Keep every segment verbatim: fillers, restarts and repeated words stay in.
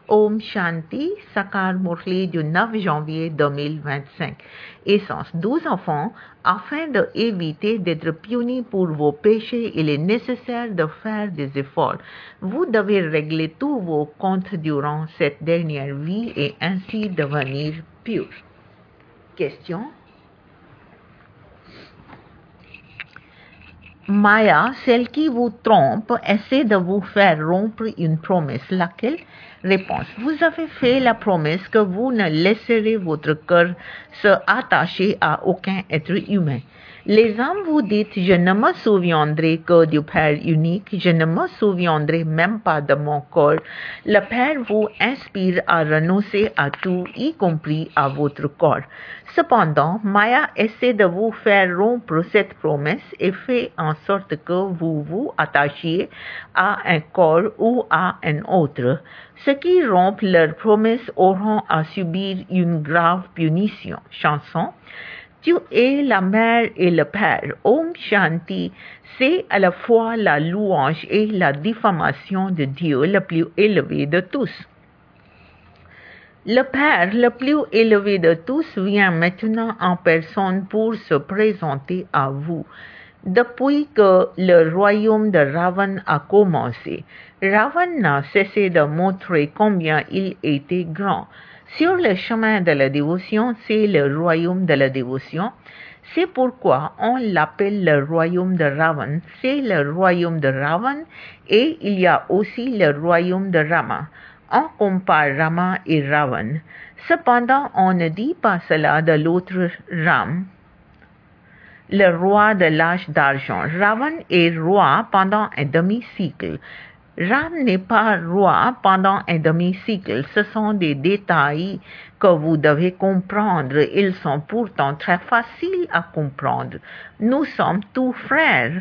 Om Shanti, Sakar Murli du neuf janvier deux mille vingt-cinq. Essence, douze enfants, afin d'éviter d'être punis pour vos péchés, il est nécessaire de faire des efforts. Vous devez régler tous vos comptes durant cette dernière vie et ainsi devenir pur. Question. Maya, celle qui vous trompe, essaie de vous faire rompre une promesse. Laquelle? Réponse. Vous avez fait la promesse que vous ne laisserez votre cœur se attacher à aucun être humain. Les âmes vous dites, je ne me souviendrai que du Père unique, je ne me souviendrai même pas de mon corps. Le Père vous inspire à renoncer à tout, y compris à votre corps. Cependant, Maya essaie de vous faire rompre cette promesse et fait en sorte que vous vous attachiez à un corps ou à un autre. Ceux qui rompent leur promesse auront à subir une grave punition. Chanson. Tu es la mère et le père. Om Shanti, c'est à la fois la louange et la diffamation de Dieu le plus élevé de tous. Le Père le plus élevé de tous vient maintenant en personne pour se présenter à vous. Depuis que le royaume de Ravan a commencé, Ravan n'a cessé de montrer combien il était grand. Sur le chemin de la dévotion, c'est le royaume de la dévotion. C'est pourquoi on l'appelle le royaume de Ravan. C'est le royaume de Ravan et il y a aussi le royaume de Rama. On compare Rama et Ravan. Cependant, on ne dit pas cela de l'autre Ram, le roi de l'âge d'argent. Ravan est roi pendant un demi-siècle. Ram n'est pas roi pendant un demi-siècle. Ce sont des détails que vous devez comprendre. Ils sont pourtant très faciles à comprendre. Nous sommes tous frères.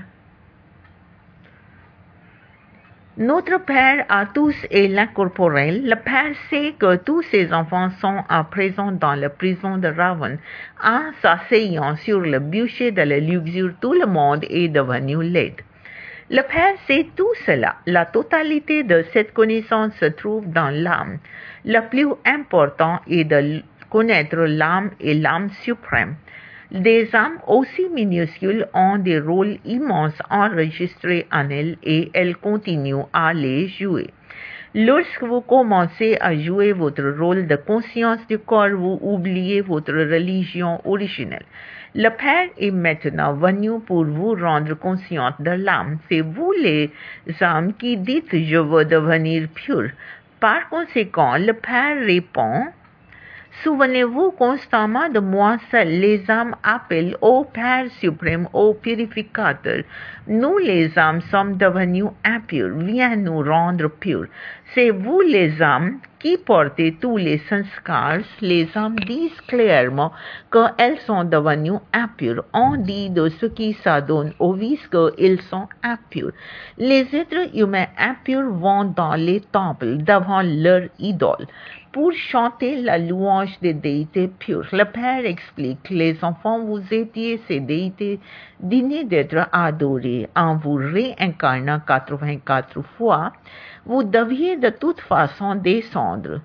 Notre Père à tous est l'incorporel. Le Père sait que tous ses enfants sont à présent dans la prison de Ravan. En s'asseyant sur le bûcher de la luxure, tout le monde est devenu laid. Le Père sait tout cela. La totalité de cette connaissance se trouve dans l'âme. Le plus important est de connaître l'âme et l'âme suprême. Des âmes aussi minuscules ont des rôles immenses enregistrés en elles et elles continuent à les jouer. Lorsque vous commencez à jouer votre rôle de conscience du corps, vous oubliez votre religion originelle. Le Père est maintenant venu pour vous rendre consciente de l'âme. C'est vous les âmes qui dites « je veux devenir pur ». Par conséquent, le Père répond « Souvenez-vous constamment de moi seul. » Les âmes appellent au Père suprême, au purificateur. Nous les âmes sommes devenus impurs. Viens nous rendre purs. C'est vous les âmes qui portez tous les sanskars. Les âmes disent clairement qu'elles sont devenues impures. On dit de ceux qui s'adonnent au vice qu'ils sont impurs. Les êtres humains impurs vont dans les temples devant leur idole pour chanter la louange des déités pures. Le Père explique, les enfants, vous étiez ces déités dignes d'être adorés. En vous réincarnant quatre-vingt-quatre fois, vous deviez de toute façon descendre.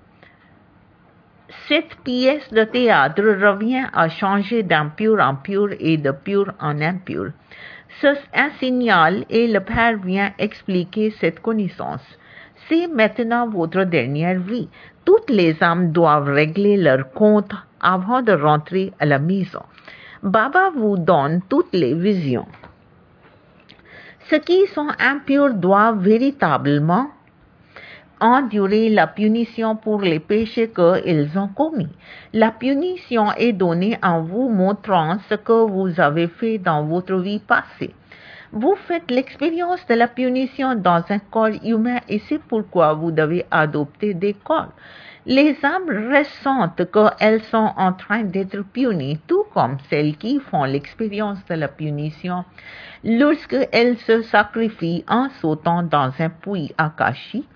Cette pièce de théâtre revient à changer d'impur en pur et de pur en impur. C'est un signal et le Père vient expliquer cette connaissance. C'est maintenant votre dernière vie. Toutes les âmes doivent régler leurs comptes avant de rentrer à la maison. Baba vous donne toutes les visions. Ceux qui sont impurs doivent véritablement endurer la punition pour les péchés qu'ils ont commis. La punition est donnée en vous montrant ce que vous avez fait dans votre vie passée. Vous faites l'expérience de la punition dans un corps humain et c'est pourquoi vous devez adopter des corps. Les âmes ressentent qu'elles sont en train d'être punies, tout comme celles qui font l'expérience de la punition lorsqu'elles se sacrifient en sautant dans un puits akashi.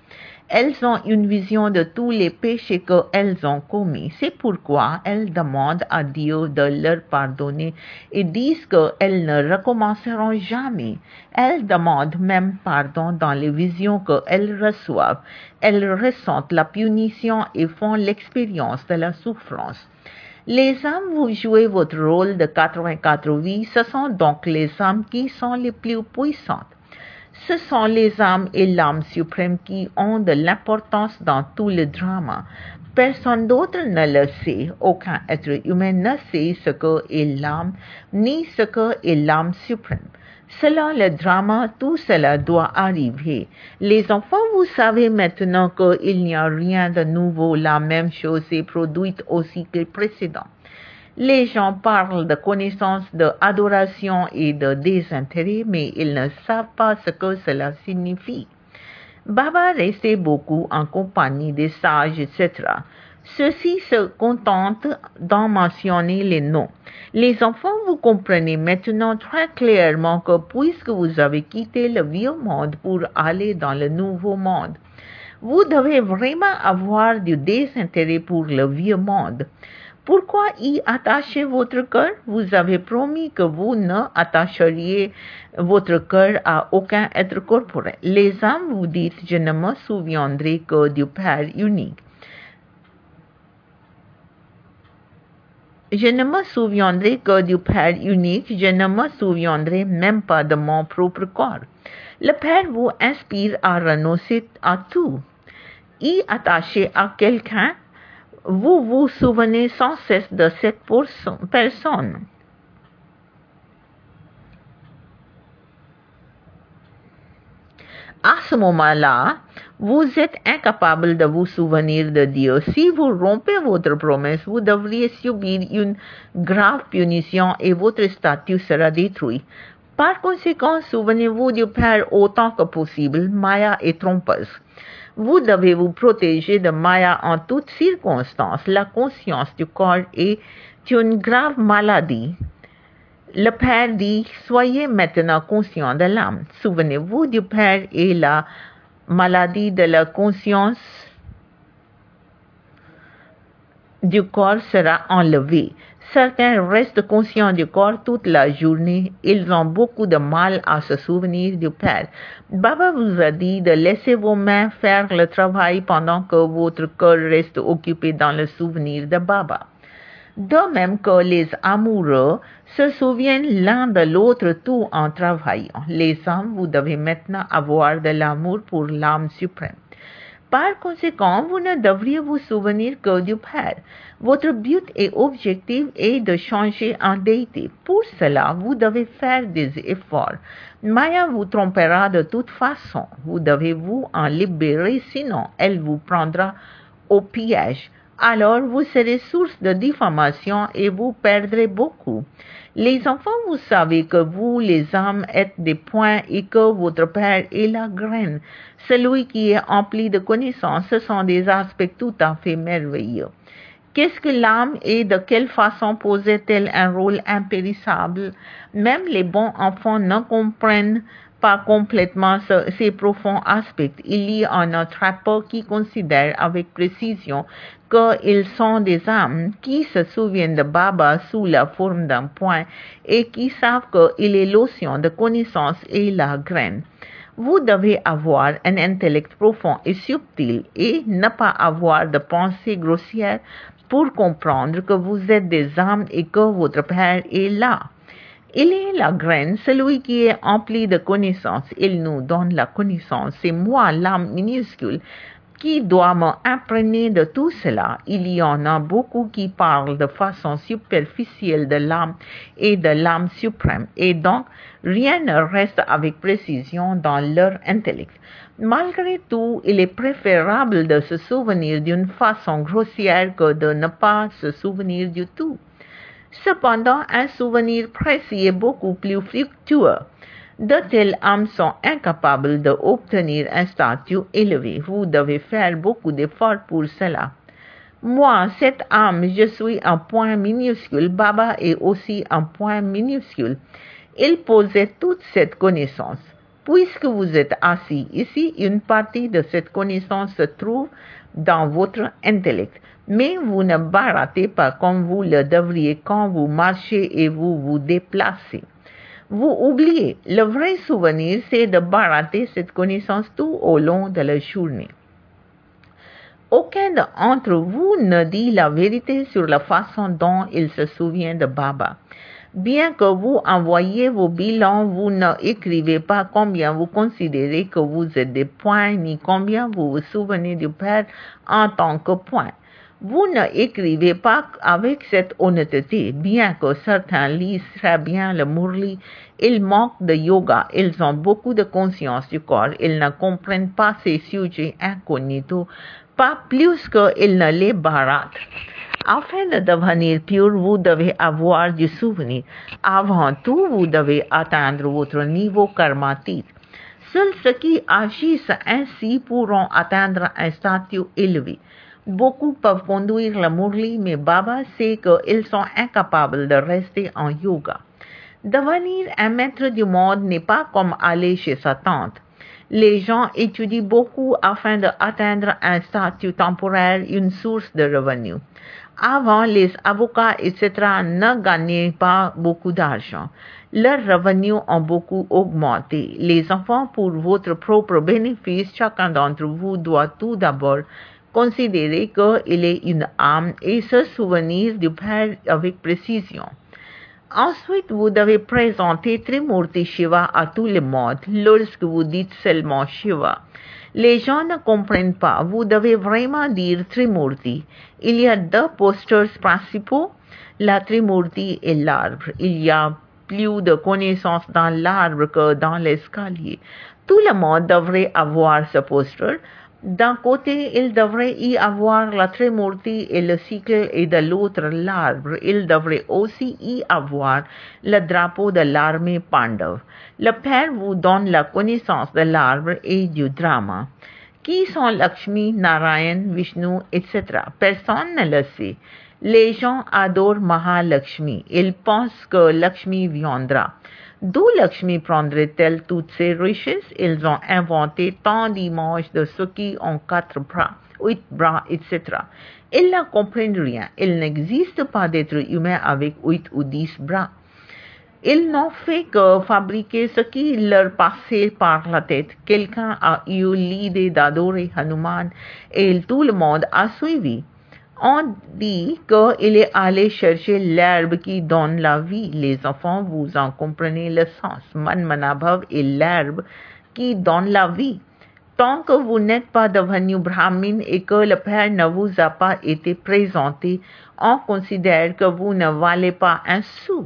Elles ont une vision de tous les péchés qu'elles ont commis. C'est pourquoi elles demandent à Dieu de leur pardonner et disent qu'elles ne recommenceront jamais. Elles demandent même pardon dans les visions qu'elles reçoivent. Elles ressentent la punition et font l'expérience de la souffrance. Les âmes, vous jouez votre rôle de quatre-vingt-quatre vies, ce sont donc les âmes qui sont les plus puissantes. Ce sont les âmes et l'âme suprême qui ont de l'importance dans tout le drama. Personne d'autre ne le sait. Aucun être humain ne sait ce qu'est l'âme, ni ce qu'est l'âme suprême. Selon le drama, tout cela doit arriver. Les enfants, vous savez maintenant qu'il n'y a rien de nouveau. La même chose est produite au cycle précédent. Les gens parlent de connaissance, d'adoration et de désintérêt, mais ils ne savent pas ce que cela signifie. Baba restait beaucoup en compagnie des sages, et cetera. Ceux-ci se contentent d'en mentionner les noms. Les enfants, vous comprenez maintenant très clairement que puisque vous avez quitté le vieux monde pour aller dans le nouveau monde, vous devez vraiment avoir du désintérêt pour le vieux monde. Pourquoi y attacher votre cœur? Vous avez promis que vous ne attacheriez votre cœur à aucun être corporel. Les âmes, vous dites, je ne me souviendrai que du Père unique. Je ne me souviendrai que du Père unique, je ne me souviendrai même pas de mon propre corps. Le Père vous inspire à renoncer à tout. Y attacher à quelqu'un, vous vous souvenez sans cesse de cette personne. À ce moment-là, vous êtes incapable de vous souvenir de Dieu. Si vous rompez votre promesse, vous devriez subir une grave punition et votre statut sera détruit. Par conséquent, souvenez-vous du Père autant que possible. Maya est trompeuse. Vous devez vous protéger de Maya en toutes circonstances. La conscience du corps est une grave maladie. Le Père dit, soyez maintenant conscient de l'âme. Souvenez-vous du Père et la maladie de la conscience du corps sera enlevée. Certains restent conscients du corps toute la journée. Ils ont beaucoup de mal à se souvenir du Père. Baba vous a dit de laisser vos mains faire le travail pendant que votre cœur reste occupé dans le souvenir de Baba. De même que les amoureux se souviennent l'un de l'autre tout en travaillant. Les âmes, vous devez maintenant avoir de l'amour pour l'âme suprême. Par conséquent, vous ne devriez vous souvenir que du Père. Votre but et objectif est de changer en déité. Pour cela, vous devez faire des efforts. Maya vous trompera de toute façon. Vous devez vous en libérer, sinon elle vous prendra au piège. Alors vous serez source de diffamation et vous perdrez beaucoup. Les enfants, vous savez que vous, les âmes, êtes des points et que votre Père est la graine. Celui qui est empli de connaissances, ce sont des aspects tout à fait merveilleux. Qu'est-ce que l'âme et de quelle façon posait-elle un rôle impérissable? Même les bons enfants ne comprennent pas complètement ce, ces profonds aspects. Il y en a très peu qui considèrent avec précision qu'ils sont des âmes qui se souviennent de Baba sous la forme d'un point et qui savent qu'il est l'océan de connaissance et la graine. Vous devez avoir un intellect profond et subtil et ne pas avoir de pensée grossière pour comprendre que vous êtes des âmes et que votre Père est là. Il est la graine, celui qui est empli de connaissances. Il nous donne la connaissance. C'est moi, l'âme minuscule, qui doit m'imprégner de tout cela. Il y en a beaucoup qui parlent de façon superficielle de l'âme et de l'âme suprême. Et donc, rien ne reste avec précision dans leur intellect. Malgré tout, il est préférable de se souvenir d'une façon grossière que de ne pas se souvenir du tout. Cependant, un souvenir précis est beaucoup plus fructueux. De telles âmes sont incapables d'obtenir un statut élevé. Vous devez faire beaucoup d'efforts pour cela. Moi, cette âme, je suis un point minuscule. Baba est aussi un point minuscule. Il possède toute cette connaissance. Puisque vous êtes assis ici, une partie de cette connaissance se trouve dans votre intellect. Mais vous ne baratez pas comme vous le devriez quand vous marchez et vous vous déplacez. Vous oubliez. Le vrai souvenir, c'est de barater cette connaissance tout au long de la journée. Aucun d'entre vous ne dit la vérité sur la façon dont il se souvient de Baba. Bien que vous envoyiez vos bilans, vous n'écrivez pas combien vous considérez que vous êtes des points, ni combien vous vous souvenez du Père en tant que point. Vous n'écrivez pas avec cette honnêteté, bien que certains lisent très bien le Murli. Ils manquent de yoga, ils ont beaucoup de conscience du corps, ils ne comprennent pas ces sujets incognito, pas plus qu'ils ne les baratent. Afin de devenir pur, vous devez avoir du souvenir. Avant tout, vous devez atteindre votre niveau karmatique. Seuls ceux qui agissent ainsi pourront atteindre un statut élevé. Beaucoup peuvent conduire le Murli, mais Baba sait qu'ils sont incapables de rester en yoga. Devenir un maître du monde n'est pas comme aller chez sa tante. Les gens étudient beaucoup afin d'atteindre un statut temporaire, une source de revenus. Avant, les avocats, et cetera ne gagnaient pas beaucoup d'argent. Leurs revenus ont beaucoup augmenté. Les enfants, pour votre propre bénéfice, chacun d'entre vous doit tout d'abord considérer qu'il est une âme et se souvenir du Père avec précision. Ensuite, vous devez présenter Trimurti Shiva à tout le monde lorsque vous dites seulement Shiva. Les gens ne comprennent pas. Vous devez vraiment dire Trimurti. Il y a deux posters principaux, la Trimurti et l'arbre. Il y a plus de connaissances dans l'arbre que dans l'escalier. Tout le monde devrait avoir ce poster. D'un côté, il devrait y avoir la Trimurti et le cycle, et de l'autre l'arbre. Il devrait aussi y avoir le drapeau de l'armée Pandav. Le Père vous donne la connaissance de l'arbre et du drama. Qui sont Lakshmi, Narayan, Vishnu, et cetera. Personne ne le sait. Les gens adorent Mahalakshmi. Ils pensent que Lakshmi viendra. D'où Lakshmi prendrait-elle toutes ces richesses? Ils ont inventé tant d'images de ceux qui ont quatre bras, huit bras, et cetera. Ils ne comprennent rien. Il n'existe pas d'être humain avec huit ou dix bras. Ils n'ont fait que fabriquer ce qui leur passait par la tête. Quelqu'un a eu l'idée d'adorer Hanuman et tout le monde a suivi. On dit qu'il est allé chercher l'herbe qui donne la vie. Les enfants, vous en comprenez le sens. Manmanabhav est l'herbe qui donne la vie. Tant que vous n'êtes pas devenu brahmin et que le Père ne vous a pas été présenté, on considère que vous ne valez pas un sou.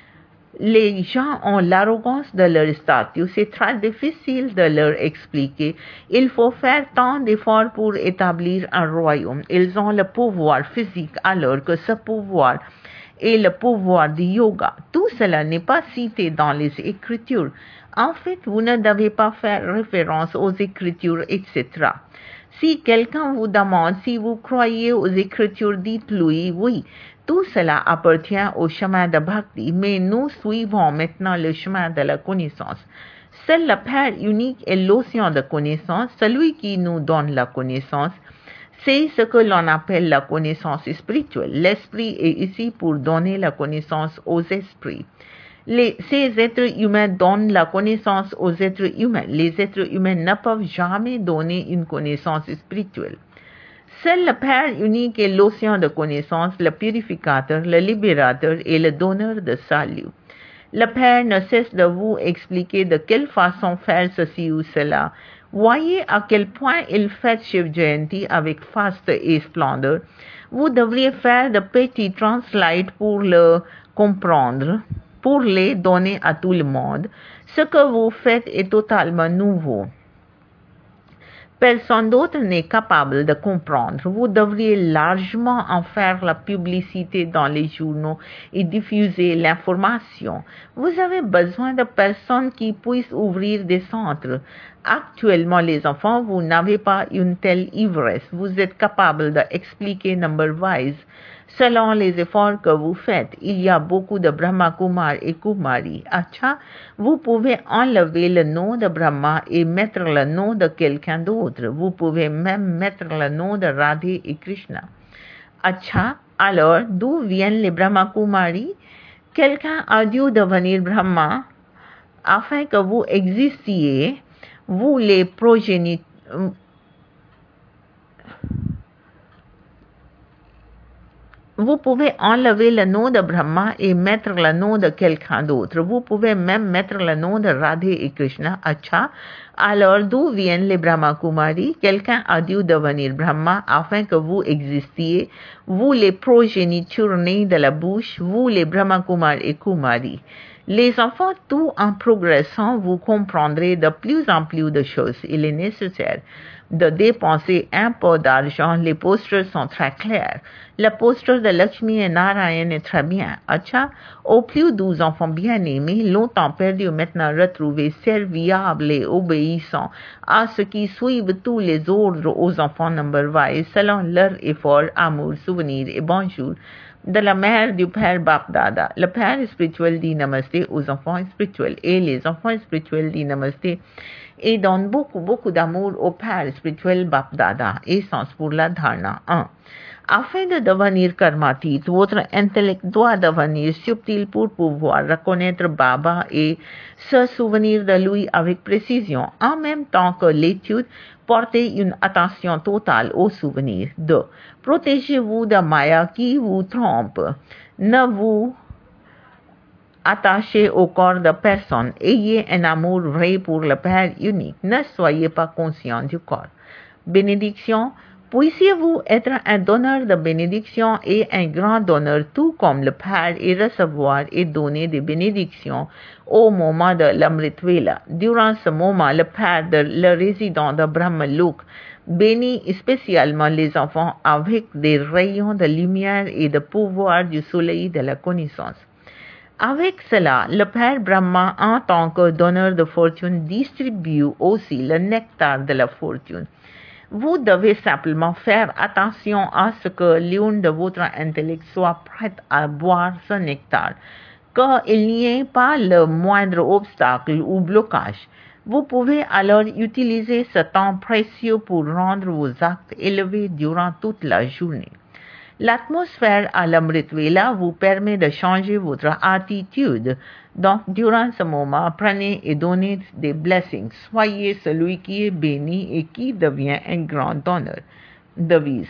Les gens ont l'arrogance de leur statut. C'est très difficile de leur expliquer. Il faut faire tant d'efforts pour établir un royaume. Ils ont le pouvoir physique alors que ce pouvoir est le pouvoir du yoga. Tout cela n'est pas cité dans les Écritures. En fait, vous ne devez pas faire référence aux Écritures, et cetera. Si quelqu'un vous demande si vous croyez aux Écritures, dites-lui oui. Tout cela appartient au chemin de Bhakti, mais nous suivons maintenant le chemin de la connaissance. Seul le Père unique est l'océan de connaissance, celui qui nous donne la connaissance. C'est ce que l'on appelle la connaissance spirituelle. L'esprit est ici pour donner la connaissance aux esprits. Les, ces êtres humains donnent la connaissance aux êtres humains. Les êtres humains ne peuvent jamais donner une connaissance spirituelle. Seul le Père unique est l'océan de connaissance, le purificateur, le libérateur et le donneur de salut. Le Père ne cesse de vous expliquer de quelle façon faire ceci ou cela. Voyez à quel point il fait Shiv Jayanti avec faste et splendeur. Vous devriez faire de petits translates pour le comprendre, pour les donner à tout le monde. Ce que vous faites est totalement nouveau. Personne d'autre n'est capable de comprendre. Vous devriez largement en faire la publicité dans les journaux et diffuser l'information. Vous avez besoin de personnes qui puissent ouvrir des centres. Actuellement, les enfants, vous n'avez pas une telle ivresse. Vous êtes capable d'expliquer number-wise. Selon les efforts que vous faites, il y a beaucoup de Brahma Kumar et Kumari. Acha, vous pouvez enlever le nom de Brahma et mettre le nom de quelqu'un d'autre. Vous pouvez même mettre le nom de Radhe et Krishna. Acha, alors d'où viennent les Brahma Kumari? Quelqu'un a dû devenir Brahma afin que vous existiez. Vous les progéniteurs. Vous pouvez enlever le nom de Brahma et mettre le nom de quelqu'un d'autre. Vous pouvez même mettre le nom de Radhe et Krishna. Acha, alors d'où viennent les Brahma Kumari? Quelqu'un a dû devenir Brahma afin que vous existiez. Vous les progénitures nés de la bouche, vous les Brahma Kumar et Kumari. Les enfants, tout en progressant, vous comprendrez de plus en plus de choses. Il est nécessaire de dépenser un peu d'argent. Les posters sont très clairs. Le poster de Lakshmi et Narayan est très bien. Acha, au plus douze enfants bien-aimés, longtemps perdus, maintenant retrouvés, serviables et obéissants à ceux qui suivent tous les ordres aux enfants number-wise, selon leur effort, amour, souvenir et bonjour. De la mère du Père Bap-Dada. Le Père spirituel dit Namasté aux enfants spirituels et les enfants spirituels disent Namasté et donnent beaucoup, beaucoup d'amour au Père spirituel Bap-Dada. Essence pour la dharna. un. Afin de devenir karmatique, votre intellect doit devenir subtil pour pouvoir reconnaître Baba et se souvenir de lui avec précision, en même temps que l'étude. Portez une attention totale aux souvenirs. deux. Protégez-vous de Maya qui vous trompe. Ne vous attachez au corps de personne. Ayez un amour vrai pour le Père unique. Ne soyez pas conscient du corps. Bénédiction. Puissiez-vous être un donneur de bénédictions et un grand donneur, tout comme le Père, et recevoir et donner des bénédictions au moment de l'Amritvela. Durant ce moment, le Père, de, le résident de Brahmalok, bénit spécialement les enfants avec des rayons de lumière et de pouvoir du soleil de la connaissance. Avec cela, le Père Brahma, en tant que donneur de fortune, distribue aussi le nectar de la fortune. Vous devez simplement faire attention à ce que l'une de votre intellect soit prête à boire ce nectar, qu'il n'y ait pas le moindre obstacle ou blocage. Vous pouvez alors utiliser ce temps précieux pour rendre vos actes élevés durant toute la journée. L'atmosphère à l'Amritvela vous permet de changer votre attitude. Donc, durant ce moment, prenez et donnez des blessings. Soyez celui qui est béni et qui devient un grand donneur. Devise.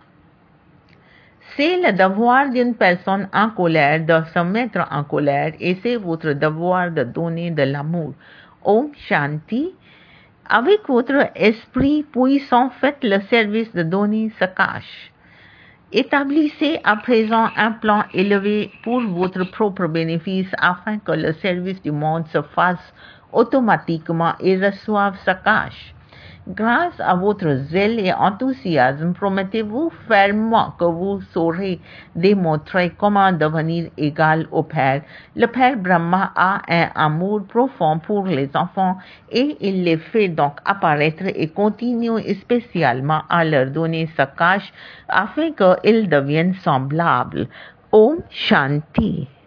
C'est le devoir d'une personne en colère de se mettre en colère et c'est votre devoir de donner de l'amour. Om Shanti. Avec votre esprit puissant, faites le service de donner ce cash. Établissez à présent un plan élevé pour votre propre bénéfice afin que le service du monde se fasse automatiquement et reçoive sa cash. Grâce à votre zèle et enthousiasme, promettez-vous fermement que vous saurez démontrer comment devenir égal au Père. Le Père Brahma a un amour profond pour les enfants et il les fait donc apparaître et continue spécialement à leur donner sa cache afin qu'ils deviennent semblables. Om Shanti.